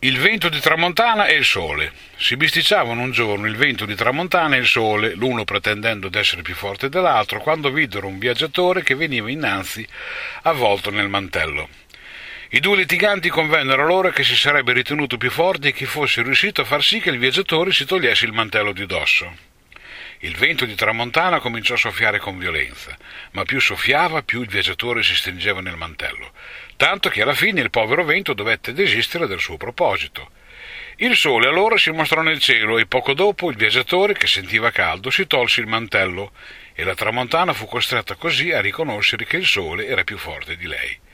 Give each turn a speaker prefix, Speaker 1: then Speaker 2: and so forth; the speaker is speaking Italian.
Speaker 1: Il vento di tramontana e il sole. Si bisticciavano un giorno il vento di tramontana e il sole, l'uno pretendendo d'essere più forte dell'altro, quando videro un viaggiatore che veniva innanzi avvolto nel mantello. I due litiganti convennero allora che si sarebbe ritenuto più forte chi fosse riuscito a far sì che il viaggiatore si togliesse il mantello di dosso. Il vento di tramontana cominciò a soffiare con violenza, ma più soffiava, più il viaggiatore si stringeva nel mantello, tanto che alla fine il povero vento dovette desistere del suo proposito. Il sole allora si mostrò nel cielo e poco dopo il viaggiatore, che sentiva caldo, si tolse il mantello e la tramontana fu costretta così a riconoscere che il sole era più forte di lei.